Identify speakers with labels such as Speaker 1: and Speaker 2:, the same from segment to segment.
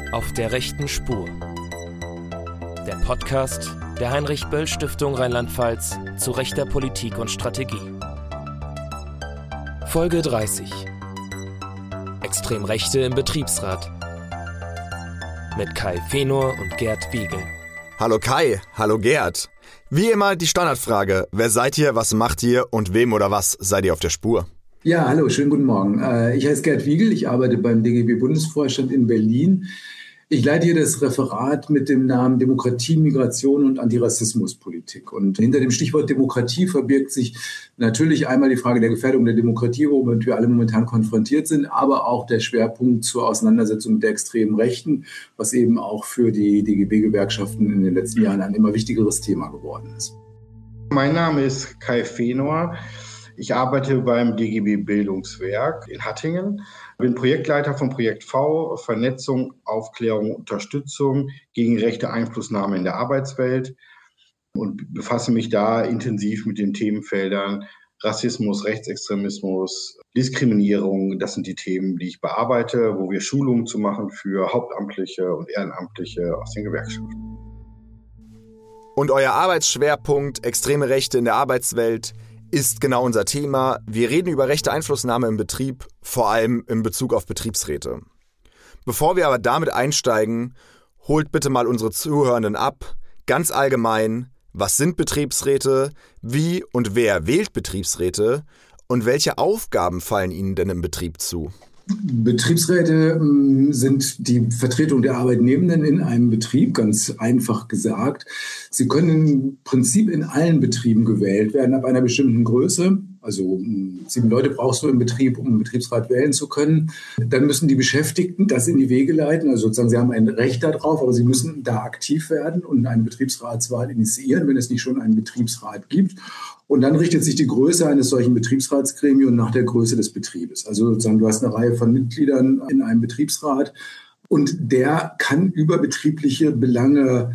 Speaker 1: Auf der rechten Spur. Der Podcast der Heinrich-Böll-Stiftung Rheinland-Pfalz zu rechter Politik und Strategie. Folge 30. Extremrechte im Betriebsrat. Mit Kai Fenor und Gerd Wiegel.
Speaker 2: Hallo Kai, hallo Gerd. Wie immer die Standardfrage: Wer seid ihr, was macht ihr und wem oder was seid ihr auf der Spur?
Speaker 3: Ja, hallo, schönen guten Morgen. Ich heiße Gerd Wiegel, ich arbeite beim DGB-Bundesvorstand in Berlin. Ich leite hier das Referat mit dem Namen Demokratie, Migration und Antirassismuspolitik. Und hinter dem Stichwort Demokratie verbirgt sich natürlich einmal die Frage der Gefährdung der Demokratie, womit wir alle momentan konfrontiert sind, aber auch der Schwerpunkt zur Auseinandersetzung mit der extremen Rechten, was eben auch für die DGB-Gewerkschaften in den letzten Jahren ein immer wichtigeres Thema geworden ist.
Speaker 4: Mein Name ist Kai Fenor. Ich arbeite beim DGB Bildungswerk in Hattingen, bin Projektleiter vom Projekt V, Vernetzung, Aufklärung, Unterstützung gegen rechte Einflussnahme in der Arbeitswelt und befasse mich da intensiv mit den Themenfeldern Rassismus, Rechtsextremismus, Diskriminierung. Das sind die Themen, die ich bearbeite, wo wir Schulungen zu machen für Hauptamtliche und Ehrenamtliche aus den Gewerkschaften.
Speaker 2: Und euer Arbeitsschwerpunkt extreme Rechte in der Arbeitswelt ist genau unser Thema. Wir reden über rechte Einflussnahme im Betrieb, vor allem in Bezug auf Betriebsräte. Bevor wir aber damit einsteigen, holt bitte mal unsere Zuhörenden ab. Ganz allgemein, was sind Betriebsräte, wie und wer wählt Betriebsräte und welche Aufgaben fallen ihnen denn im Betrieb zu?
Speaker 3: Betriebsräte sind die Vertretung der Arbeitnehmenden in einem Betrieb, ganz einfach gesagt. Sie können im Prinzip in allen Betrieben gewählt werden, ab einer bestimmten Größe. Also 7 Leute brauchst du im Betrieb, um einen Betriebsrat wählen zu können. Dann müssen die Beschäftigten das in die Wege leiten. Also sozusagen, sie haben ein Recht darauf, aber sie müssen da aktiv werden und eine Betriebsratswahl initiieren, wenn es nicht schon einen Betriebsrat gibt. Und dann richtet sich die Größe eines solchen Betriebsratsgremiums nach der Größe des Betriebes. Also sozusagen, du hast eine Reihe von Mitgliedern in einem Betriebsrat und der kann überbetriebliche Belange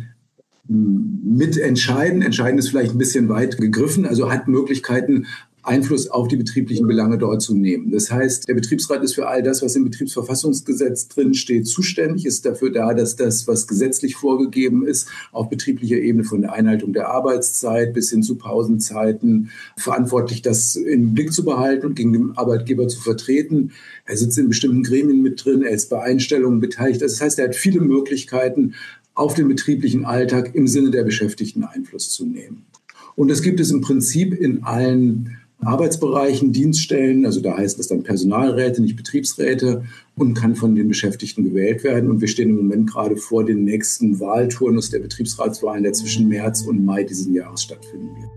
Speaker 3: mitentscheiden. Entscheiden ist vielleicht ein bisschen weit gegriffen, also hat Möglichkeiten, Einfluss auf die betrieblichen Belange dort zu nehmen. Das heißt, der Betriebsrat ist für all das, was im Betriebsverfassungsgesetz drin steht, zuständig, ist dafür da, dass das, was gesetzlich vorgegeben ist, auf betrieblicher Ebene von der Einhaltung der Arbeitszeit bis hin zu Pausenzeiten, verantwortlich, das im Blick zu behalten und gegen den Arbeitgeber zu vertreten. Er sitzt in bestimmten Gremien mit drin, er ist bei Einstellungen beteiligt. Das heißt, er hat viele Möglichkeiten, auf den betrieblichen Alltag im Sinne der Beschäftigten Einfluss zu nehmen. Und das gibt es im Prinzip in allen Arbeitsbereichen, Dienststellen, also da heißt es dann Personalräte, nicht Betriebsräte, und kann von den Beschäftigten gewählt werden. Und wir stehen im Moment gerade vor dem nächsten Wahlturnus der Betriebsratswahlen, der zwischen März und Mai diesen Jahres stattfinden wird.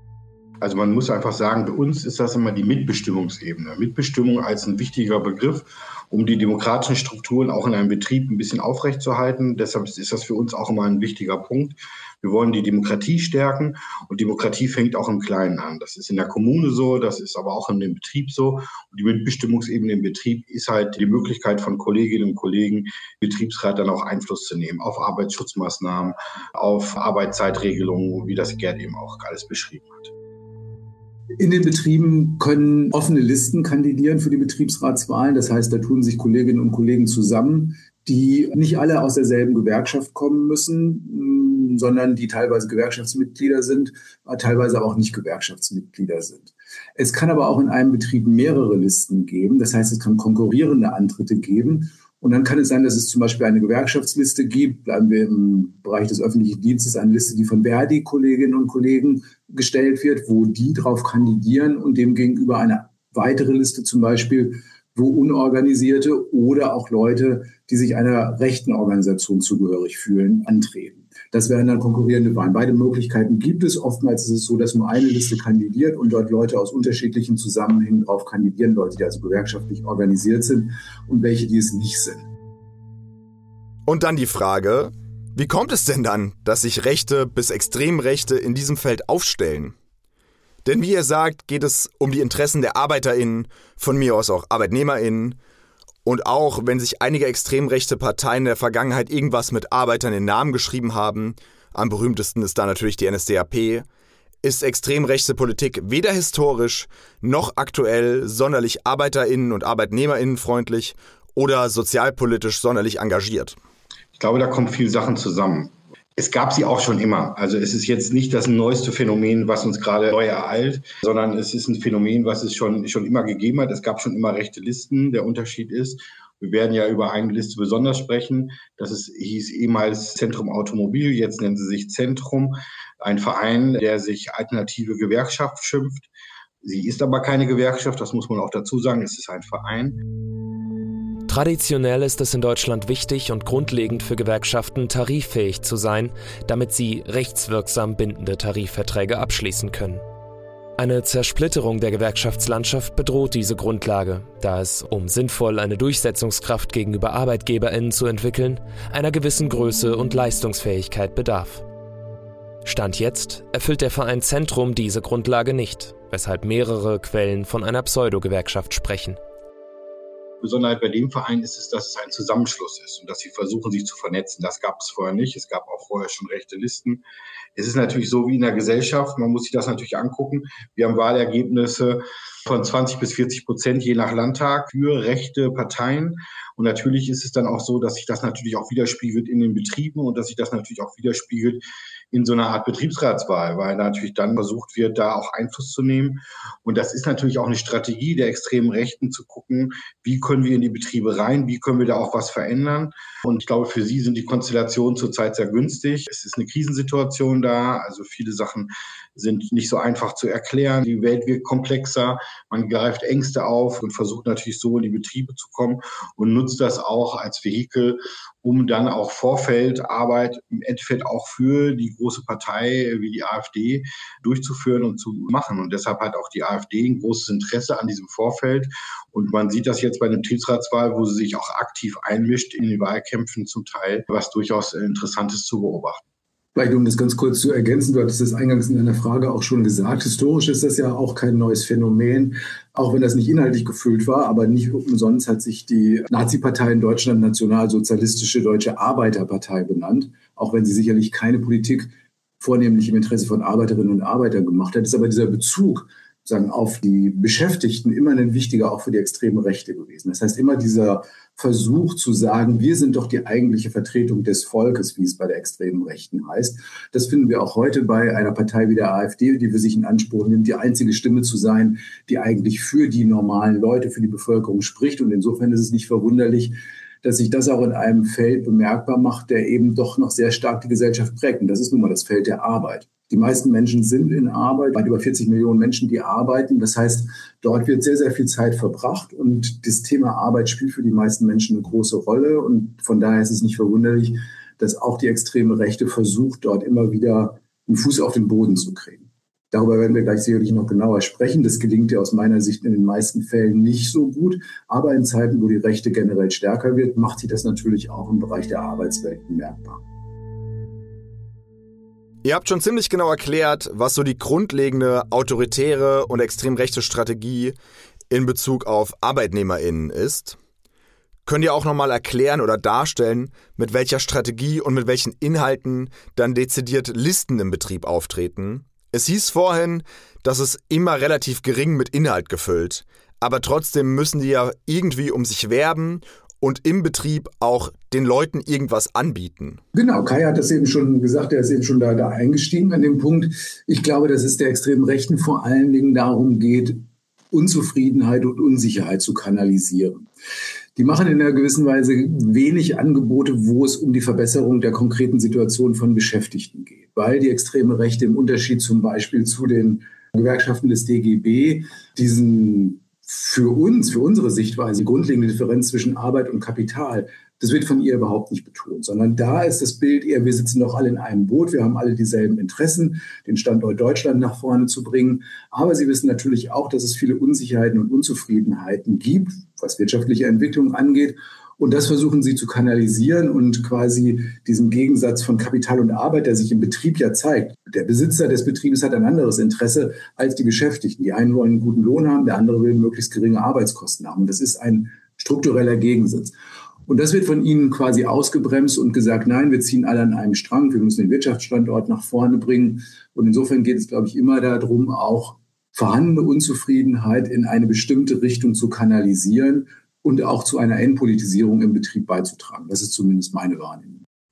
Speaker 4: Also man muss einfach sagen, bei uns ist das immer die Mitbestimmungsebene. Mitbestimmung als ein wichtiger Begriff, um die demokratischen Strukturen auch in einem Betrieb ein bisschen aufrechtzuerhalten. Deshalb ist das für uns auch immer ein wichtiger Punkt. Wir wollen die Demokratie stärken und Demokratie fängt auch im Kleinen an. Das ist in der Kommune so, das ist aber auch in dem Betrieb so. Und die Mitbestimmungsebene im Betrieb ist halt die Möglichkeit von Kolleginnen und Kollegen, Betriebsrat dann auch Einfluss zu nehmen auf Arbeitsschutzmaßnahmen, auf Arbeitszeitregelungen, wie das Gerd eben auch alles beschrieben hat.
Speaker 3: In den Betrieben können offene Listen kandidieren für die Betriebsratswahlen. Das heißt, da tun sich Kolleginnen und Kollegen zusammen, die nicht alle aus derselben Gewerkschaft kommen müssen, sondern die teilweise Gewerkschaftsmitglieder sind, teilweise aber auch nicht Gewerkschaftsmitglieder sind. Es kann aber auch in einem Betrieb mehrere Listen geben. Das heißt, es kann konkurrierende Antritte geben. Und dann kann es sein, dass es zum Beispiel eine Gewerkschaftsliste gibt, bleiben wir im Bereich des öffentlichen Dienstes, eine Liste, die von Verdi-Kolleginnen und Kollegen gestellt wird, wo die drauf kandidieren und demgegenüber eine weitere Liste zum Beispiel, wo Unorganisierte oder auch Leute, die sich einer rechten Organisation zugehörig fühlen, antreten. Das wären dann konkurrierende Wahlen. Beide Möglichkeiten gibt es. Oftmals ist es so, dass nur eine Liste kandidiert und dort Leute aus unterschiedlichen Zusammenhängen drauf kandidieren, Leute, die also gewerkschaftlich organisiert sind und welche, die es nicht sind.
Speaker 2: Und dann die Frage: Wie kommt es denn dann, dass sich Rechte bis Extremrechte in diesem Feld aufstellen? Denn wie ihr sagt, geht es um die Interessen der ArbeiterInnen, von mir aus auch ArbeitnehmerInnen. Und auch wenn sich einige extrem rechte Parteien in der Vergangenheit irgendwas mit Arbeitern in den Namen geschrieben haben, am berühmtesten ist da natürlich die NSDAP, ist extrem rechte Politik weder historisch noch aktuell sonderlich ArbeiterInnen und ArbeitnehmerInnen freundlich oder sozialpolitisch sonderlich engagiert.
Speaker 4: glaube, da kommen viele Sachen zusammen. Es gab sie auch schon immer. Also es ist jetzt nicht das neueste Phänomen, was uns gerade neu ereilt, sondern es ist ein Phänomen, was es schon immer gegeben hat. Es gab schon immer rechte Listen. Der Unterschied ist, wir werden ja über eine Liste besonders sprechen. Hieß ehemals Zentrum Automobil, jetzt nennen sie sich Zentrum. Ein Verein, der sich Alternative Gewerkschaft schimpft. Sie ist aber keine Gewerkschaft, das muss man auch dazu sagen. Es ist ein Verein.
Speaker 1: Traditionell ist es in Deutschland wichtig und grundlegend für Gewerkschaften, tariffähig zu sein, damit sie rechtswirksam bindende Tarifverträge abschließen können. Eine Zersplitterung der Gewerkschaftslandschaft bedroht diese Grundlage, da es, um sinnvoll eine Durchsetzungskraft gegenüber ArbeitgeberInnen zu entwickeln, einer gewissen Größe und Leistungsfähigkeit bedarf. Stand jetzt erfüllt der Verein Zentrum diese Grundlage nicht, weshalb mehrere Quellen von einer Pseudo-Gewerkschaft sprechen.
Speaker 4: Besonderheit bei dem Verein ist es, dass es ein Zusammenschluss ist und dass sie versuchen, sich zu vernetzen. Das gab es vorher nicht. Es gab auch vorher schon rechte Listen. Es ist natürlich so wie in der Gesellschaft. Man muss sich das natürlich angucken. Wir haben Wahlergebnisse von 20-40%, je nach Landtag, für rechte Parteien. Und natürlich ist es dann auch so, dass sich das natürlich auch widerspiegelt in den Betrieben und dass sich das natürlich auch widerspiegelt in so einer Art Betriebsratswahl, weil natürlich dann versucht wird, da auch Einfluss zu nehmen. Und das ist natürlich auch eine Strategie der extremen Rechten, zu gucken, wie können wir in die Betriebe rein, wie können wir da auch was verändern. Und ich glaube, für sie sind die Konstellationen zurzeit sehr günstig. Es ist eine Krisensituation da, also viele Sachen sind nicht so einfach zu erklären. Die Welt wird komplexer, man greift Ängste auf und versucht natürlich so in die Betriebe zu kommen und nutzt das auch als Vehikel, um dann auch Vorfeldarbeit im Endeffekt auch für die große Partei wie die AfD durchzuführen und zu machen. Und deshalb hat auch die AfD ein großes Interesse an diesem Vorfeld. Und man sieht das jetzt bei der Betriebsratswahl, wo sie sich auch aktiv einmischt in die Wahlkämpfen zum Teil, was durchaus interessant ist zu beobachten.
Speaker 3: Vielleicht um das ganz kurz zu ergänzen, du hattest das eingangs in deiner Frage auch schon gesagt, historisch ist das ja auch kein neues Phänomen, auch wenn das nicht inhaltlich gefüllt war, aber nicht umsonst hat sich die Nazi-Partei in Deutschland Nationalsozialistische Deutsche Arbeiterpartei benannt, auch wenn sie sicherlich keine Politik vornehmlich im Interesse von Arbeiterinnen und Arbeitern gemacht hat, ist aber dieser Bezug auf die Beschäftigten immer ein wichtiger auch für die extreme Rechte gewesen. Das heißt, immer dieser Versuch zu sagen, wir sind doch die eigentliche Vertretung des Volkes, wie es bei der extremen Rechten heißt. Das finden wir auch heute bei einer Partei wie der AfD, die für sich in Anspruch nimmt, die einzige Stimme zu sein, die eigentlich für die normalen Leute, für die Bevölkerung spricht. Und insofern ist es nicht verwunderlich, dass sich das auch in einem Feld bemerkbar macht, der eben doch noch sehr stark die Gesellschaft prägt. Und das ist nun mal das Feld der Arbeit. Die meisten Menschen sind in Arbeit, weit über 40 Millionen Menschen, die arbeiten. Das heißt, dort wird sehr, sehr viel Zeit verbracht und das Thema Arbeit spielt für die meisten Menschen eine große Rolle. Und von daher ist es nicht verwunderlich, dass auch die extreme Rechte versucht, dort immer wieder einen Fuß auf den Boden zu kriegen. Darüber werden wir gleich sicherlich noch genauer sprechen. Das gelingt ja aus meiner Sicht in den meisten Fällen nicht so gut. Aber in Zeiten, wo die Rechte generell stärker wird, macht sich das natürlich auch im Bereich der Arbeitswelt bemerkbar.
Speaker 2: Ihr habt schon ziemlich genau erklärt, was so die grundlegende autoritäre und extrem rechte Strategie in Bezug auf ArbeitnehmerInnen ist. Könnt ihr auch nochmal erklären oder darstellen, mit welcher Strategie und mit welchen Inhalten dann dezidiert Listen im Betrieb auftreten? Es hieß vorhin, dass es immer relativ gering mit Inhalt gefüllt, aber trotzdem müssen die ja irgendwie um sich werben und im Betrieb auch den Leuten irgendwas anbieten.
Speaker 3: Genau, Kai hat das eben schon gesagt, er ist eben schon da eingestiegen an dem Punkt. Ich glaube, dass es der extremen Rechten vor allen Dingen darum geht, Unzufriedenheit und Unsicherheit zu kanalisieren. Die machen in einer gewissen Weise wenig Angebote, wo es um die Verbesserung der konkreten Situation von Beschäftigten geht, weil die extreme Rechte im Unterschied zum Beispiel zu den Gewerkschaften des DGB diesen für unsere Sichtweise, die grundlegende Differenz zwischen Arbeit und Kapital, das wird von ihr überhaupt nicht betont, sondern da ist das Bild eher, wir sitzen doch alle in einem Boot, wir haben alle dieselben Interessen, den Standort Deutschland nach vorne zu bringen. Aber sie wissen natürlich auch, dass es viele Unsicherheiten und Unzufriedenheiten gibt, was wirtschaftliche Entwicklung angeht. Und das versuchen sie zu kanalisieren und quasi diesen Gegensatz von Kapital und Arbeit, der sich im Betrieb ja zeigt. Der Besitzer des Betriebes hat ein anderes Interesse als die Beschäftigten. Die einen wollen einen guten Lohn haben, der andere will möglichst geringe Arbeitskosten haben. Das ist ein struktureller Gegensatz. Und das wird von ihnen quasi ausgebremst und gesagt, nein, wir ziehen alle an einem Strang, wir müssen den Wirtschaftsstandort nach vorne bringen. Und insofern geht es, glaube ich, immer darum, auch vorhandene Unzufriedenheit in eine bestimmte Richtung zu kanalisieren und auch zu einer Entpolitisierung im Betrieb beizutragen. Das ist zumindest meine Wahrnehmung.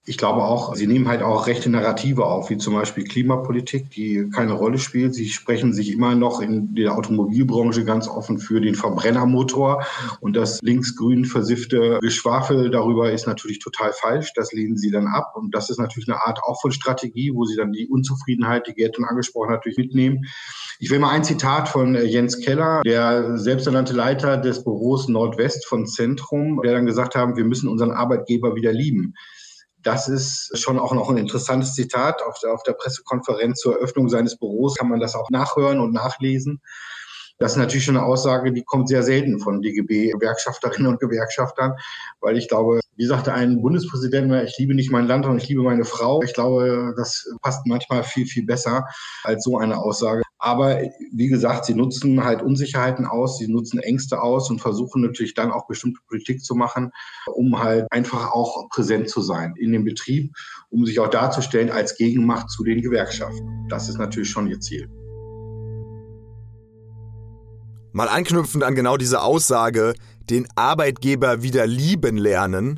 Speaker 4: Ich glaube auch, sie nehmen halt auch rechte Narrative auf, wie zum Beispiel Klimapolitik, die keine Rolle spielt. Sie sprechen sich immer noch in der Automobilbranche ganz offen für den Verbrennermotor. Und das linksgrün versiffte Geschwafel darüber ist natürlich total falsch. Das lehnen sie dann ab. Und das ist natürlich eine Art auch von Strategie, wo sie dann die Unzufriedenheit, die Gerd angesprochen hat, natürlich mitnehmen. Ich will mal ein Zitat von Jens Keller, der selbsternannte Leiter des Büros Nordwest von Zentrum, der dann gesagt hat, wir müssen unseren Arbeitgeber wieder lieben. Das ist schon auch noch ein interessantes Zitat. Auf der Pressekonferenz zur Eröffnung seines Büros kann man das auch nachhören und nachlesen. Das ist natürlich schon eine Aussage, die kommt sehr selten von DGB-Gewerkschafterinnen und Gewerkschaftern, weil ich glaube, wie sagte ein Bundespräsident, ich liebe nicht mein Land, sondern ich liebe meine Frau. Ich glaube, das passt manchmal viel, viel besser als so eine Aussage. Aber wie gesagt, sie nutzen halt Unsicherheiten aus, sie nutzen Ängste aus und versuchen natürlich dann auch bestimmte Politik zu machen, um halt einfach auch präsent zu sein in dem Betrieb, um sich auch darzustellen als Gegenmacht zu den Gewerkschaften. Das ist natürlich schon ihr Ziel.
Speaker 2: Mal anknüpfend an genau diese Aussage, den Arbeitgeber wieder lieben lernen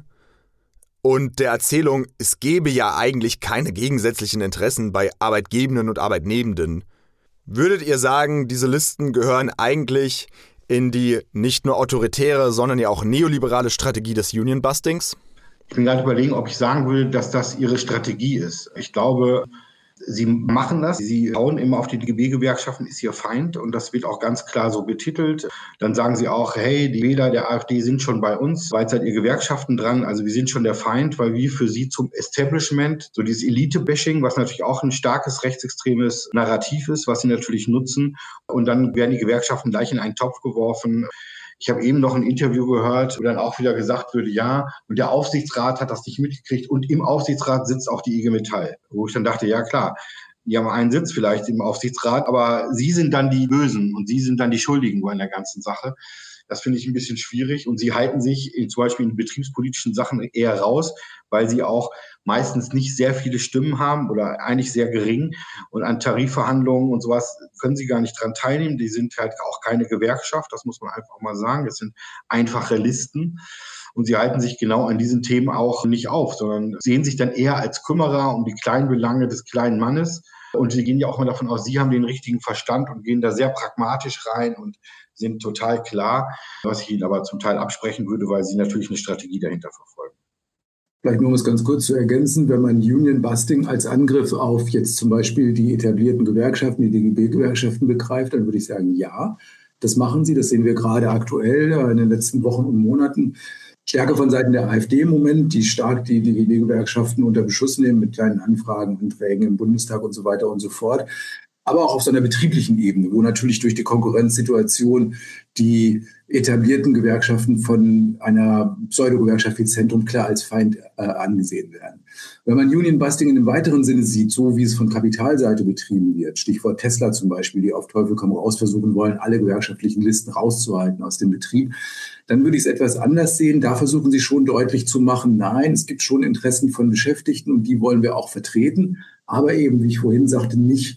Speaker 2: und der Erzählung, es gäbe ja eigentlich keine gegensätzlichen Interessen bei Arbeitgebenden und Arbeitnehmenden. Würdet ihr sagen, diese Listen gehören eigentlich in die nicht nur autoritäre, sondern ja auch neoliberale Strategie des Union-Bustings?
Speaker 4: Ich bin gerade überlegen, ob ich sagen will, dass das ihre Strategie ist. Ich glaube, sie machen das. Sie hauen immer auf die DGB-Gewerkschaften, ist ihr Feind. Und das wird auch ganz klar so betitelt. Dann sagen sie auch, hey, die Wähler der AfD sind schon bei uns. Bald seid ihr Gewerkschaften dran. Also wir sind schon der Feind, weil wir für sie zum Establishment, so dieses Elite-Bashing, was natürlich auch ein starkes rechtsextremes Narrativ ist, was sie natürlich nutzen. Und dann werden die Gewerkschaften gleich in einen Topf geworfen. Ich habe eben noch ein Interview gehört, wo dann auch wieder gesagt würde, ja, und der Aufsichtsrat hat das nicht mitgekriegt und im Aufsichtsrat sitzt auch die IG Metall. Wo ich dann dachte, ja klar, die haben einen Sitz vielleicht im Aufsichtsrat, aber sie sind dann die Bösen und sie sind dann die Schuldigen in der ganzen Sache. Das finde ich ein bisschen schwierig und sie halten sich zum Beispiel in betriebspolitischen Sachen eher raus, weil sie auch meistens nicht sehr viele Stimmen haben oder eigentlich sehr gering und an Tarifverhandlungen und sowas können sie gar nicht dran teilnehmen. Die sind halt auch keine Gewerkschaft, das muss man einfach mal sagen. Das sind einfache Listen. Und sie halten sich genau an diesen Themen auch nicht auf, sondern sehen sich dann eher als Kümmerer um die kleinen Belange des kleinen Mannes. Und sie gehen ja auch mal davon aus, sie haben den richtigen Verstand und gehen da sehr pragmatisch rein und sind total klar, was ich ihnen aber zum Teil absprechen würde, weil sie natürlich eine Strategie dahinter verfolgen.
Speaker 3: Vielleicht nur um es ganz kurz zu ergänzen, wenn man Union Busting als Angriff auf jetzt zum Beispiel die etablierten Gewerkschaften, die DGB-Gewerkschaften begreift, dann würde ich sagen, ja, das machen sie. Das sehen wir gerade aktuell in den letzten Wochen und Monaten. Stärke von Seiten der AfD im Moment, die stark die DGB-Gewerkschaften unter Beschuss nehmen mit kleinen Anfragen, Anträgen im Bundestag und so weiter und so fort. Aber auch auf so einer betrieblichen Ebene, wo natürlich durch die Konkurrenzsituation die etablierten Gewerkschaften von einer Pseudo-Gewerkschaft wie Zentrum klar als Feind angesehen werden. Wenn man Union-Busting in einem weiteren Sinne sieht, so wie es von Kapitalseite betrieben wird, Stichwort Tesla zum Beispiel, die auf Teufel komm raus versuchen wollen, alle gewerkschaftlichen Listen rauszuhalten aus dem Betrieb, dann würde ich es etwas anders sehen. Da versuchen sie schon deutlich zu machen, nein, es gibt schon Interessen von Beschäftigten und die wollen wir auch vertreten, aber eben, wie ich vorhin sagte, nicht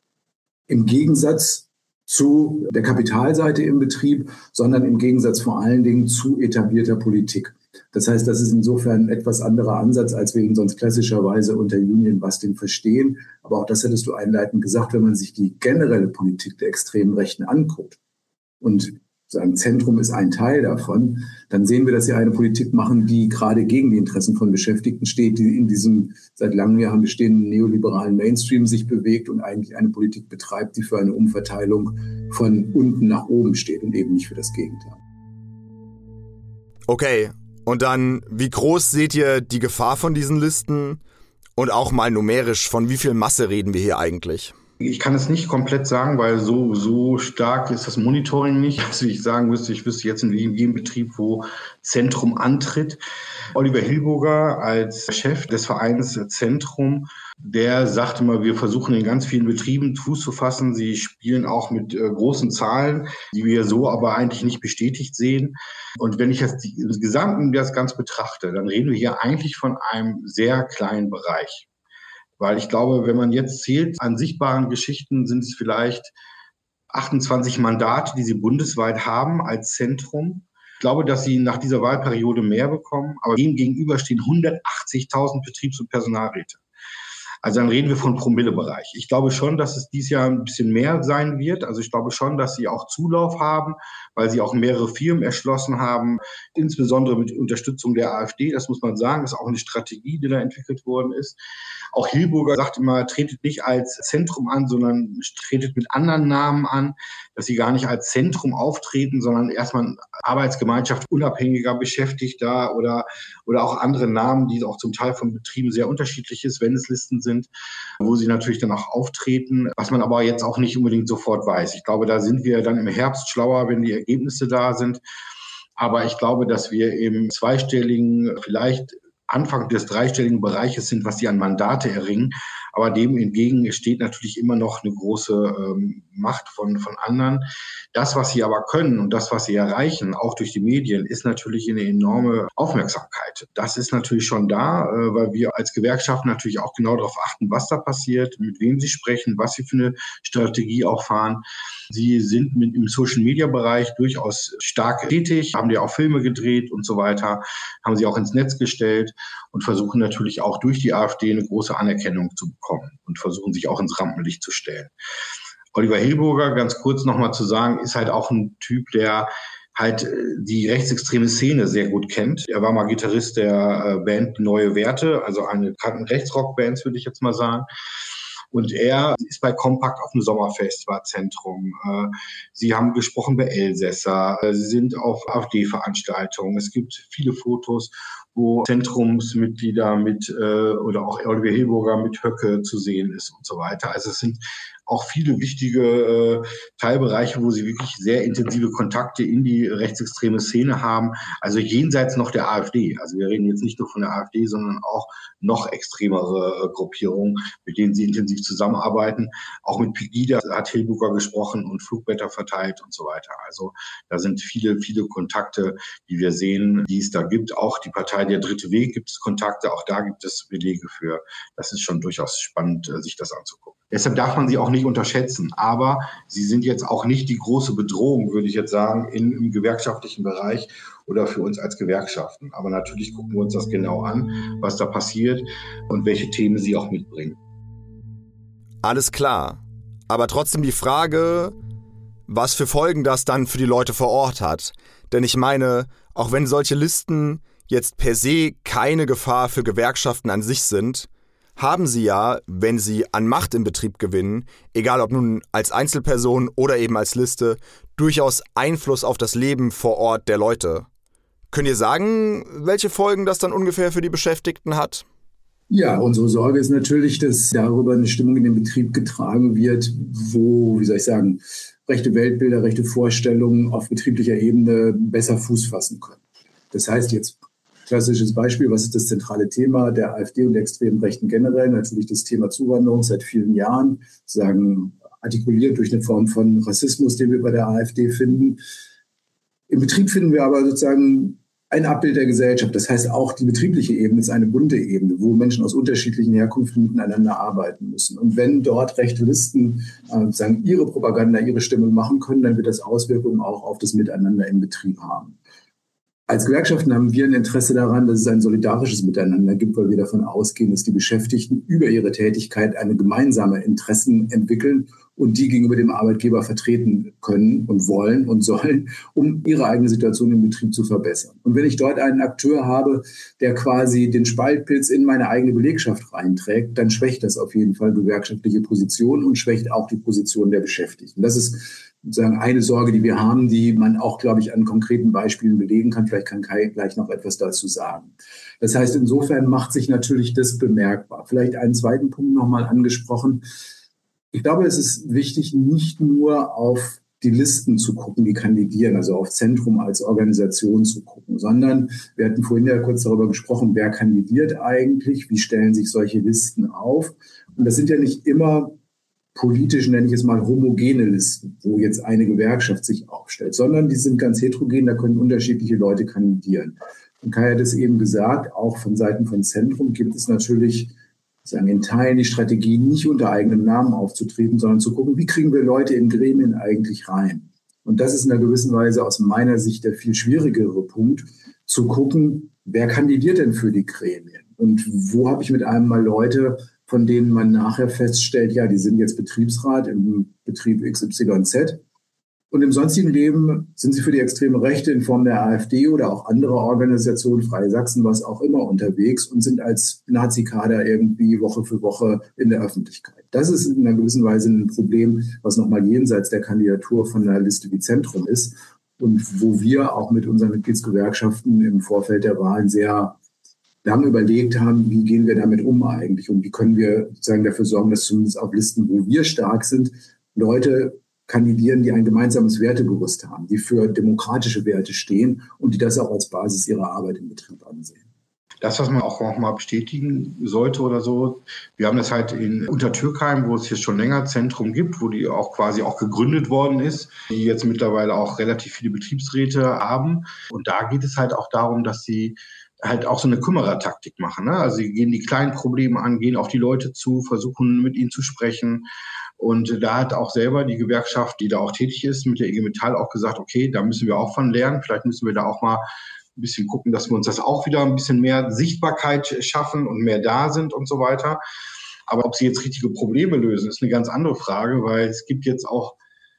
Speaker 3: im Gegensatz zu der Kapitalseite im Betrieb, sondern im Gegensatz vor allen Dingen zu etablierter Politik. Das heißt, das ist insofern ein etwas anderer Ansatz, als wir ihn sonst klassischerweise unter Union-Busting verstehen. Aber auch das hättest du einleitend gesagt, wenn man sich die generelle Politik der extremen Rechten anguckt und sagen, Zentrum ist ein Teil davon, dann sehen wir, dass sie eine Politik machen, die gerade gegen die Interessen von Beschäftigten steht, die in diesem seit langem Jahren bestehenden neoliberalen Mainstream sich bewegt und eigentlich eine Politik betreibt, die für eine Umverteilung von unten nach oben steht und eben nicht für das Gegenteil.
Speaker 2: Okay, und dann, wie groß seht ihr die Gefahr von diesen Listen? Und auch mal numerisch, von wie viel Masse reden wir hier eigentlich?
Speaker 4: Ich kann es nicht komplett sagen, weil so stark ist das Monitoring nicht. Also ich sagen müsste, ich wüsste jetzt in jedem Betrieb, wo Zentrum antritt. Oliver Hilburger als Chef des Vereins Zentrum, der sagt immer, wir versuchen in ganz vielen Betrieben Fuß zu fassen. Sie spielen auch mit großen Zahlen, die wir so aber eigentlich nicht bestätigt sehen. Und wenn ich jetzt insgesamt das Ganze betrachte, dann reden wir hier eigentlich von einem sehr kleinen Bereich. Weil ich glaube, wenn man jetzt zählt, an sichtbaren Geschichten sind es vielleicht 28 Mandate, die sie bundesweit haben als Zentrum. Ich glaube, dass sie nach dieser Wahlperiode mehr bekommen, aber dem gegenüber stehen 180.000 Betriebs- und Personalräte. Also dann reden wir von Promillebereich. Ich glaube schon, dass es dieses Jahr ein bisschen mehr sein wird. Also ich glaube schon, dass sie auch Zulauf haben, weil sie auch mehrere Firmen erschlossen haben, insbesondere mit Unterstützung der AfD. Das muss man sagen, das ist auch eine Strategie, die da entwickelt worden ist. Auch Hilburger sagt immer, tretet nicht als Zentrum an, sondern tretet mit anderen Namen an, dass sie gar nicht als Zentrum auftreten, sondern erstmal eine Arbeitsgemeinschaft unabhängiger Beschäftigter oder auch andere Namen, die auch zum Teil von Betrieben sehr unterschiedlich ist, wenn es Listen sind, wo sie natürlich dann auch auftreten, was man aber jetzt auch nicht unbedingt sofort weiß. Ich glaube, da sind wir dann im Herbst schlauer, wenn die Ergebnisse da sind. Aber ich glaube, dass wir im zweistelligen, vielleicht Anfang des dreistelligen Bereiches sind, was sie an Mandate erringen. Aber dem entgegen steht natürlich immer noch eine große Macht von anderen. Das, was sie aber können und das, was sie erreichen, auch durch die Medien, ist natürlich eine enorme Aufmerksamkeit. Das ist natürlich schon da, weil wir als Gewerkschaft natürlich auch genau darauf achten, was da passiert, mit wem sie sprechen, was sie für eine Strategie auch fahren. Sie sind im Social-Media-Bereich durchaus stark tätig, haben ja auch Filme gedreht und so weiter, haben sie auch ins Netz gestellt und versuchen natürlich auch durch die AfD eine große Anerkennung zu bekommen und versuchen sich auch ins Rampenlicht zu stellen. Oliver Hilburger, ganz kurz nochmal zu sagen, ist halt auch ein Typ, der halt die rechtsextreme Szene sehr gut kennt. Er war mal Gitarrist der Band Neue Werte, also eine Rechtsrock-Band, würde ich jetzt mal sagen. Und er ist bei Kompakt auf dem Sommerfest, war Zentrum. Sie haben gesprochen bei Elsässer. Sie sind auf AfD-Veranstaltungen. Es gibt viele Fotos, wo Zentrumsmitglieder mit oder auch Oliver Hilburger mit Höcke zu sehen ist und so weiter. Also es sind auch viele wichtige Teilbereiche, wo sie wirklich sehr intensive Kontakte in die rechtsextreme Szene haben. Also jenseits noch der AfD. Also wir reden jetzt nicht nur von der AfD, sondern auch noch extremere Gruppierungen, mit denen sie intensiv zusammenarbeiten. Auch mit Pegida hat Hilburger gesprochen und Flugblätter verteilt und so weiter. Also da sind viele, viele Kontakte, die wir sehen, die es da gibt. Auch die Partei Der Dritte Weg gibt es Kontakte, auch da gibt es Belege für. Das ist schon durchaus spannend, sich das anzugucken. Deshalb darf man sie auch nicht unterschätzen. Aber sie sind jetzt auch nicht die große Bedrohung, würde ich jetzt sagen, im gewerkschaftlichen Bereich oder für uns als Gewerkschaften. Aber natürlich gucken wir uns das genau an, was da passiert und welche Themen sie auch mitbringen.
Speaker 2: Alles klar. Aber trotzdem die Frage, was für Folgen das dann für die Leute vor Ort hat. Denn ich meine, auch wenn solche Listen jetzt per se keine Gefahr für Gewerkschaften an sich sind, haben sie ja, wenn sie an Macht im Betrieb gewinnen, egal ob nun als Einzelperson oder eben als Liste, durchaus Einfluss auf das Leben vor Ort der Leute. Könnt ihr sagen, welche Folgen das dann ungefähr für die Beschäftigten hat?
Speaker 3: Ja, unsere Sorge ist natürlich, dass darüber eine Stimmung in den Betrieb getragen wird, wo, wie soll ich sagen, rechte Weltbilder, rechte Vorstellungen auf betrieblicher Ebene besser Fuß fassen können. Das heißt jetzt, klassisches Beispiel, was ist das zentrale Thema der AfD und der extremen Rechten generell? Natürlich das Thema Zuwanderung seit vielen Jahren, sagen artikuliert durch eine Form von Rassismus, den wir bei der AfD finden. Im Betrieb finden wir aber sozusagen ein Abbild der Gesellschaft. Das heißt, auch die betriebliche Ebene ist eine bunte Ebene, wo Menschen aus unterschiedlichen Herkünften miteinander arbeiten müssen. Und wenn dort rechte Listen sagen, ihre Propaganda, ihre Stimme machen können, dann wird das Auswirkungen auch auf das Miteinander im Betrieb haben. Als Gewerkschaften haben wir ein Interesse daran, dass es ein solidarisches Miteinander gibt, weil wir davon ausgehen, dass die Beschäftigten über ihre Tätigkeit eine gemeinsame Interessen entwickeln und die gegenüber dem Arbeitgeber vertreten können und wollen und sollen, um ihre eigene Situation im Betrieb zu verbessern. Und wenn ich dort einen Akteur habe, der quasi den Spaltpilz in meine eigene Belegschaft reinträgt, dann schwächt das auf jeden Fall gewerkschaftliche Position und schwächt auch die Position der Beschäftigten. Das ist sozusagen eine Sorge, die wir haben, die man auch, glaube ich, an konkreten Beispielen belegen kann. Vielleicht kann Kai gleich noch etwas dazu sagen. Das heißt, insofern macht sich natürlich das bemerkbar. Vielleicht einen zweiten Punkt nochmal angesprochen. Ich glaube, es ist wichtig, nicht nur auf die Listen zu gucken, die kandidieren, also auf Zentrum als Organisation zu gucken, sondern wir hatten vorhin ja kurz darüber gesprochen, wer kandidiert eigentlich, wie stellen sich solche Listen auf. Und das sind ja nicht immer politisch, nenne ich es mal, homogene Listen, wo jetzt eine Gewerkschaft sich aufstellt, sondern die sind ganz heterogen, da können unterschiedliche Leute kandidieren. Und Kai hat es eben gesagt, auch von Seiten von Zentrum gibt es natürlich in Teilen die Strategie, nicht unter eigenem Namen aufzutreten, sondern zu gucken, wie kriegen wir Leute in Gremien eigentlich rein. Und das ist in einer gewissen Weise aus meiner Sicht der viel schwierigere Punkt, zu gucken, wer kandidiert denn für die Gremien? Und wo habe ich mit einem mal Leute, von denen man nachher feststellt, ja, die sind jetzt Betriebsrat im Betrieb XYZ. Und im sonstigen Leben sind sie für die extreme Rechte in Form der AfD oder auch andere Organisationen, Freie Sachsen, was auch immer, unterwegs und sind als Nazi-Kader irgendwie Woche für Woche in der Öffentlichkeit. Das ist in einer gewissen Weise ein Problem, was nochmal jenseits der Kandidatur von einer Liste wie Zentrum ist und wo wir auch mit unseren Mitgliedsgewerkschaften im Vorfeld der Wahlen sehr lange überlegt haben, wie gehen wir damit um eigentlich und wie können wir sozusagen dafür sorgen, dass zumindest auf Listen, wo wir stark sind, Leute kandidieren, die ein gemeinsames Wertegerüst haben, die für demokratische Werte stehen und die das auch als Basis ihrer Arbeit im Betrieb ansehen.
Speaker 4: Das, was man auch mal bestätigen sollte oder so, wir haben das halt in Untertürkheim, wo es hier schon länger Zentrum gibt, wo die auch quasi auch gegründet worden ist, die jetzt mittlerweile auch relativ viele Betriebsräte haben. Und da geht es halt auch darum, dass sie halt auch so eine Kümmerertaktik machen. Ne? Also sie gehen die kleinen Probleme an, gehen auf die Leute zu, versuchen mit ihnen zu sprechen. Und da hat auch selber die Gewerkschaft, die da auch tätig ist, mit der IG Metall auch gesagt, okay, da müssen wir auch von lernen. Vielleicht müssen wir da auch mal ein bisschen gucken, dass wir uns das auch wieder ein bisschen mehr Sichtbarkeit schaffen und mehr da sind und so weiter. Aber ob sie jetzt richtige Probleme lösen, ist eine ganz andere Frage, weil es gibt jetzt auch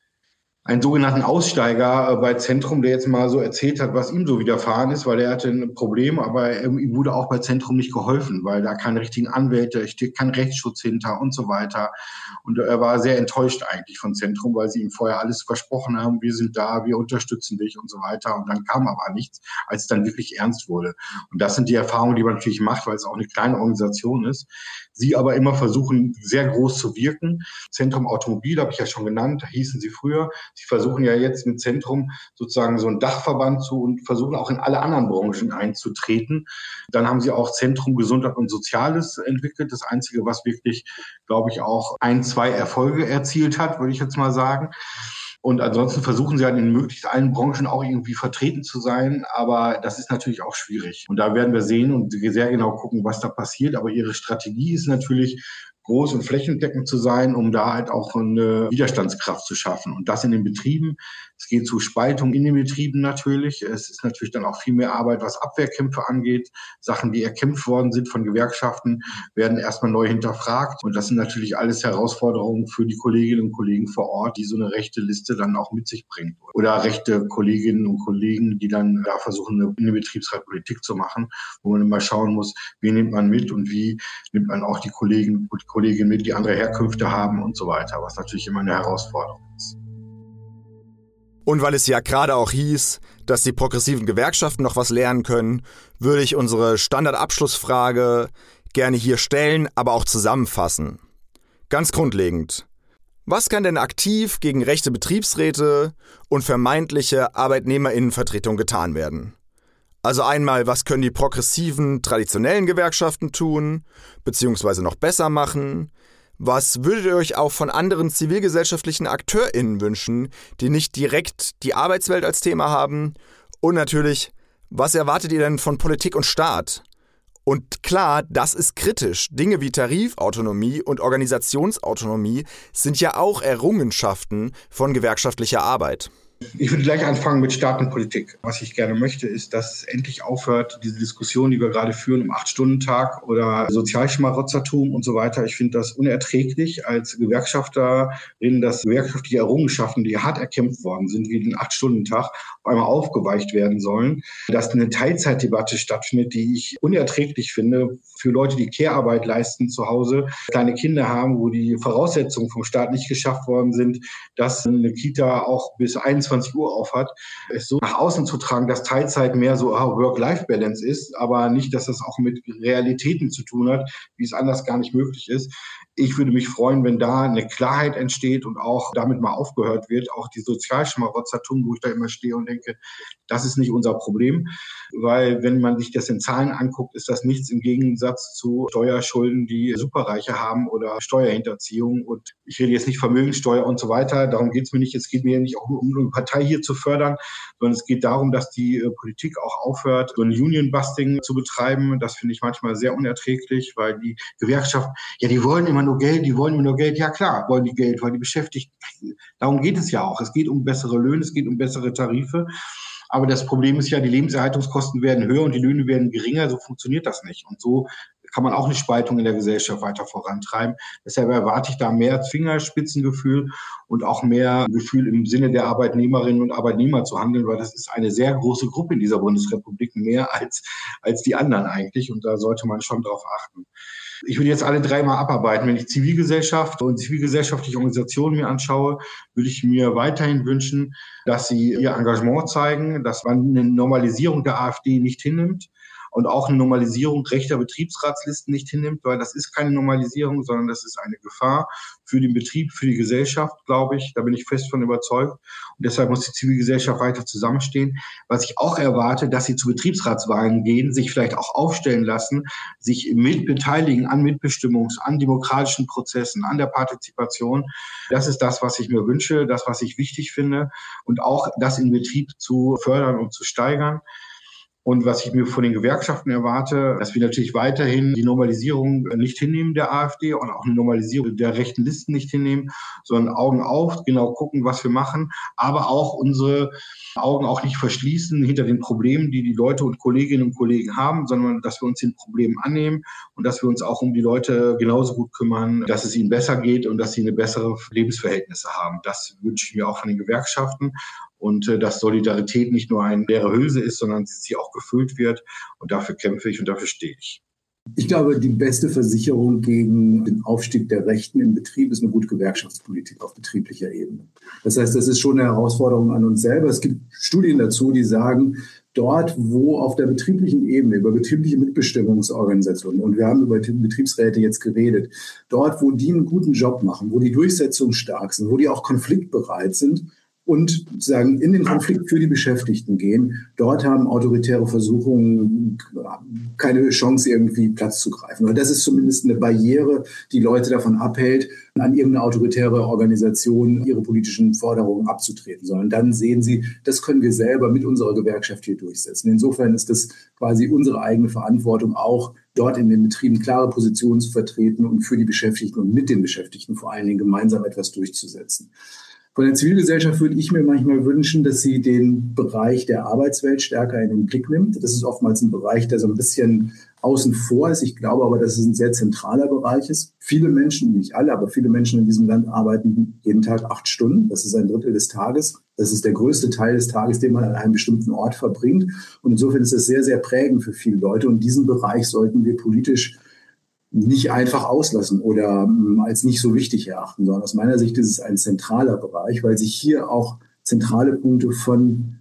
Speaker 4: einen sogenannten Aussteiger bei Zentrum, der jetzt mal so erzählt hat, was ihm so widerfahren ist, weil er hatte ein Problem, aber ihm wurde auch bei Zentrum nicht geholfen, weil da keine richtigen Anwälte, steht kein Rechtsschutz hinter und so weiter. Und er war sehr enttäuscht eigentlich von Zentrum, weil sie ihm vorher alles versprochen haben, wir sind da, wir unterstützen dich und so weiter. Und dann kam aber nichts, als es dann wirklich ernst wurde. Und das sind die Erfahrungen, die man natürlich macht, weil es auch eine kleine Organisation ist. Sie aber immer versuchen, sehr groß zu wirken. Zentrum Automobil, habe ich ja schon genannt, hießen sie früher. Sie versuchen ja jetzt mit Zentrum sozusagen so einen Dachverband zu und versuchen auch in alle anderen Branchen einzutreten. Dann haben sie auch Zentrum Gesundheit und Soziales entwickelt. Das Einzige, was wirklich, glaube ich, auch 1-2 Erfolge erzielt hat, würde ich jetzt mal sagen. Und ansonsten versuchen sie halt in möglichst allen Branchen auch irgendwie vertreten zu sein. Aber das ist natürlich auch schwierig. Und da werden wir sehen und sehr genau gucken, was da passiert. Aber ihre Strategie ist natürlich, groß und flächendeckend zu sein, um da halt auch eine Widerstandskraft zu schaffen. Und das in den Betrieben. Es geht zu Spaltung in den Betrieben natürlich. Es ist natürlich dann auch viel mehr Arbeit, was Abwehrkämpfe angeht. Sachen, die erkämpft worden sind von Gewerkschaften, werden erstmal neu hinterfragt. Und das sind natürlich alles Herausforderungen für die Kolleginnen und Kollegen vor Ort, die so eine rechte Liste dann auch mit sich bringt. Oder rechte Kolleginnen und Kollegen, die dann da versuchen, eine Betriebsratpolitik zu machen, wo man immer schauen muss, wen nimmt man mit und wie nimmt man auch die Kolleginnen mit, die andere Herkünfte haben und so weiter, was natürlich immer eine Herausforderung ist.
Speaker 2: Und weil es ja gerade auch hieß, dass die progressiven Gewerkschaften noch was lernen können, würde ich unsere Standardabschlussfrage gerne hier stellen, aber auch zusammenfassen. Ganz grundlegend. Was kann denn aktiv gegen rechte Betriebsräte und vermeintliche Arbeitnehmerinnenvertretung getan werden? Also einmal, was können die progressiven, traditionellen Gewerkschaften tun, beziehungsweise noch besser machen? Was würdet ihr euch auch von anderen zivilgesellschaftlichen AkteurInnen wünschen, die nicht direkt die Arbeitswelt als Thema haben? Und natürlich, was erwartet ihr denn von Politik und Staat? Und klar, das ist kritisch. Dinge wie Tarifautonomie und Organisationsautonomie sind ja auch Errungenschaften von gewerkschaftlicher Arbeit.
Speaker 4: Ich würde gleich anfangen mit Staat und Politik. Was ich gerne möchte, ist, dass es endlich aufhört, diese Diskussion, die wir gerade führen, um 8-Stunden-Tag oder Sozialschmarotzertum und so weiter. Ich finde das unerträglich als Gewerkschafterin, dass gewerkschaftliche Errungenschaften, die hart erkämpft worden sind, wie den 8-Stunden-Tag, auf einmal aufgeweicht werden sollen. Dass eine Teilzeitdebatte stattfindet, die ich unerträglich finde für Leute, die Care-Arbeit leisten zu Hause, kleine Kinder haben, wo die Voraussetzungen vom Staat nicht geschafft worden sind, dass eine Kita auch bis 21 Uhr auf hat, es so nach außen zu tragen, dass Teilzeit mehr so Work-Life-Balance ist, aber nicht, dass das auch mit Realitäten zu tun hat, wie es anders gar nicht möglich ist. Ich würde mich freuen, wenn da eine Klarheit entsteht und auch damit mal aufgehört wird, auch die Sozialschmarotzertum, wo ich da immer stehe und denke, das ist nicht unser Problem, weil wenn man sich das in Zahlen anguckt, ist das nichts im Gegensatz zu Steuerschulden, die Superreiche haben oder Steuerhinterziehung und ich rede jetzt nicht Vermögenssteuer und so weiter, darum geht es mir nicht, es geht mir nicht auch um eine Partei hier zu fördern, sondern es geht darum, dass die Politik auch aufhört, so ein Union-Busting zu betreiben, das finde ich manchmal sehr unerträglich, weil die Gewerkschaften, ja, die wollen immer nur nur Geld, die wollen nur Geld. Ja klar, wollen die Geld, weil die Beschäftigten, darum geht es ja auch. Es geht um bessere Löhne, es geht um bessere Tarife. Aber das Problem ist ja, die Lebenserhaltungskosten werden höher und die Löhne werden geringer. So funktioniert das nicht. Und so kann man auch eine Spaltung in der Gesellschaft weiter vorantreiben. Deshalb erwarte ich da mehr Fingerspitzengefühl und auch mehr Gefühl im Sinne der Arbeitnehmerinnen und Arbeitnehmer zu handeln, weil das ist eine sehr große Gruppe in dieser Bundesrepublik, mehr als die anderen eigentlich. Und da sollte man schon drauf achten. Ich würde jetzt alle 3 mal abarbeiten. Wenn ich Zivilgesellschaft und zivilgesellschaftliche Organisationen mir anschaue, würde ich mir weiterhin wünschen, dass sie ihr Engagement zeigen, dass man eine Normalisierung der AfD nicht hinnimmt und auch eine Normalisierung rechter Betriebsratslisten nicht hinnimmt, weil das ist keine Normalisierung, sondern das ist eine Gefahr für den Betrieb, für die Gesellschaft, glaube ich. Da bin ich fest von überzeugt. Und deshalb muss die Zivilgesellschaft weiter zusammenstehen. Was ich auch erwarte, dass sie zu Betriebsratswahlen gehen, sich vielleicht auch aufstellen lassen, sich mitbeteiligen an an demokratischen Prozessen, an der Partizipation. Das ist das, was ich mir wünsche, das, was ich wichtig finde und auch das in Betrieb zu fördern und zu steigern. Und was ich mir von den Gewerkschaften erwarte, dass wir natürlich weiterhin die Normalisierung nicht hinnehmen der AfD und auch eine Normalisierung der rechten Listen nicht hinnehmen, sondern Augen auf, genau gucken, was wir machen, aber auch unsere Augen auch nicht verschließen hinter den Problemen, die die Leute und Kolleginnen und Kollegen haben, sondern dass wir uns den Problemen annehmen und dass wir uns auch um die Leute genauso gut kümmern, dass es ihnen besser geht und dass sie eine bessere Lebensverhältnisse haben. Das wünsche ich mir auch von den Gewerkschaften. Und dass Solidarität nicht nur eine leere Hülse ist, sondern sie auch gefüllt wird. Und dafür kämpfe ich und dafür stehe ich.
Speaker 3: Ich glaube, die beste Versicherung gegen den Aufstieg der Rechten im Betrieb ist eine gute Gewerkschaftspolitik auf betrieblicher Ebene. Das heißt, das ist schon eine Herausforderung an uns selber. Es gibt Studien dazu, die sagen, dort, wo auf der betrieblichen Ebene über betriebliche Mitbestimmungsorganisationen, und wir haben über Betriebsräte jetzt geredet, dort, wo die einen guten Job machen, wo die Durchsetzung stark sind, wo die auch konfliktbereit sind, und sagen, in den Konflikt für die Beschäftigten gehen. Dort haben autoritäre Versuchungen keine Chance, irgendwie Platz zu greifen. Und das ist zumindest eine Barriere, die Leute davon abhält, an irgendeine autoritäre Organisation ihre politischen Forderungen abzutreten, sondern dann sehen sie, das können wir selber mit unserer Gewerkschaft hier durchsetzen. Insofern ist das quasi unsere eigene Verantwortung, auch dort in den Betrieben klare Positionen zu vertreten und für die Beschäftigten und mit den Beschäftigten vor allen Dingen gemeinsam etwas durchzusetzen. Von der Zivilgesellschaft würde ich mir manchmal wünschen, dass sie den Bereich der Arbeitswelt stärker in den Blick nimmt. Das ist oftmals ein Bereich, der so ein bisschen außen vor ist. Ich glaube aber, dass es ein sehr zentraler Bereich ist. Viele Menschen, nicht alle, aber viele Menschen in diesem Land arbeiten jeden Tag 8 Stunden. Das ist 1/3 des Tages. Das ist der größte Teil des Tages, den man an einem bestimmten Ort verbringt. Und insofern ist das sehr, sehr prägend für viele Leute. Und diesen Bereich sollten wir politisch nicht einfach auslassen oder als nicht so wichtig erachten, sondern aus meiner Sicht ist es ein zentraler Bereich, weil sich hier auch zentrale Punkte von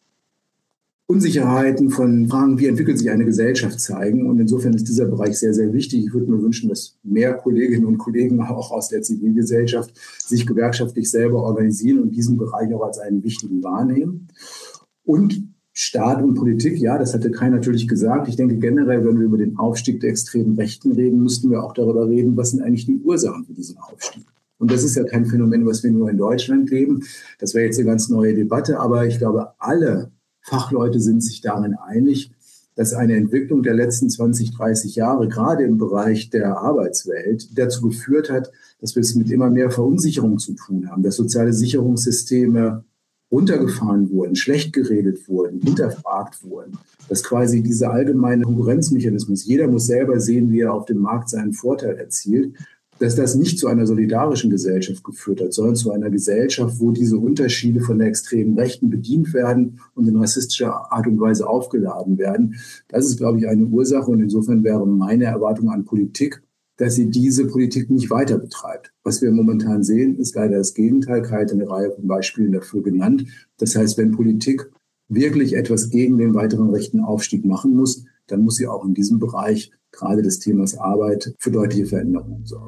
Speaker 3: Unsicherheiten, von Fragen, wie entwickelt sich eine Gesellschaft, zeigen. Und insofern ist dieser Bereich sehr, sehr wichtig. Ich würde mir wünschen, dass mehr Kolleginnen und Kollegen auch aus der Zivilgesellschaft sich gewerkschaftlich selber organisieren und diesen Bereich auch als einen wichtigen wahrnehmen. Und Staat und Politik, ja, das hatte Kai natürlich gesagt. Ich denke generell, wenn wir über den Aufstieg der extremen Rechten reden, müssten wir auch darüber reden, was sind eigentlich die Ursachen für diesen Aufstieg. Und das ist ja kein Phänomen, was wir nur in Deutschland leben. Das wäre jetzt eine ganz neue Debatte. Aber ich glaube, alle Fachleute sind sich darin einig, dass eine Entwicklung der letzten 20, 30 Jahre, gerade im Bereich der Arbeitswelt, dazu geführt hat, dass wir es mit immer mehr Verunsicherung zu tun haben, dass soziale Sicherungssysteme runtergefahren wurden, schlecht geredet wurden, hinterfragt wurden. Dass quasi dieser allgemeine Konkurrenzmechanismus, jeder muss selber sehen, wie er auf dem Markt seinen Vorteil erzielt, dass das nicht zu einer solidarischen Gesellschaft geführt hat, sondern zu einer Gesellschaft, wo diese Unterschiede von der extremen Rechten bedient werden und in rassistischer Art und Weise aufgeladen werden. Das ist, glaube ich, eine Ursache. Und insofern wäre meine Erwartung an Politik, dass sie diese Politik nicht weiter betreibt. Was wir momentan sehen, ist leider das Gegenteil. Kai hat eine Reihe von Beispielen dafür genannt. Das heißt, wenn Politik wirklich etwas gegen den weiteren rechten Aufstieg machen muss, dann muss sie auch in diesem Bereich, gerade des Themas Arbeit, für deutliche Veränderungen sorgen.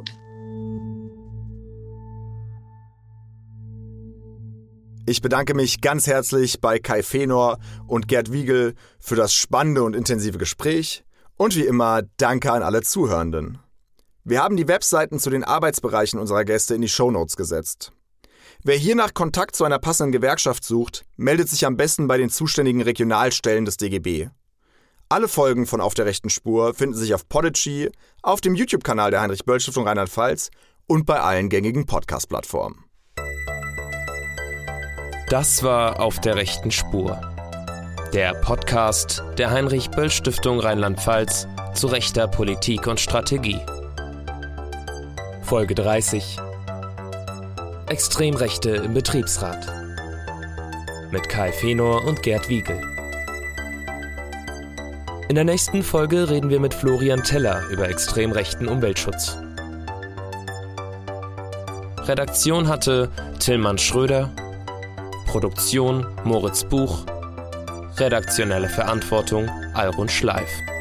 Speaker 2: Ich bedanke mich ganz herzlich bei Kai Fenor und Gerd Wiegel für das spannende und intensive Gespräch. Und wie immer, danke an alle Zuhörenden. Wir haben die Webseiten zu den Arbeitsbereichen unserer Gäste in die Shownotes gesetzt. Wer hiernach Kontakt zu einer passenden Gewerkschaft sucht, meldet sich am besten bei den zuständigen Regionalstellen des DGB. Alle Folgen von Auf der rechten Spur finden sich auf Podigy, auf dem YouTube-Kanal der Heinrich-Böll-Stiftung Rheinland-Pfalz und bei allen gängigen Podcast-Plattformen.
Speaker 1: Das war Auf der rechten Spur. Der Podcast der Heinrich-Böll-Stiftung Rheinland-Pfalz zu rechter Politik und Strategie. Folge 30. Extremrechte im Betriebsrat. Mit Kai Fenor und Gerd Wiegel. In der nächsten Folge reden wir mit Florian Teller über extremrechten Umweltschutz. Redaktion hatte Tillmann Schröder, Produktion Moritz Buch, redaktionelle Verantwortung Alrun Schleif.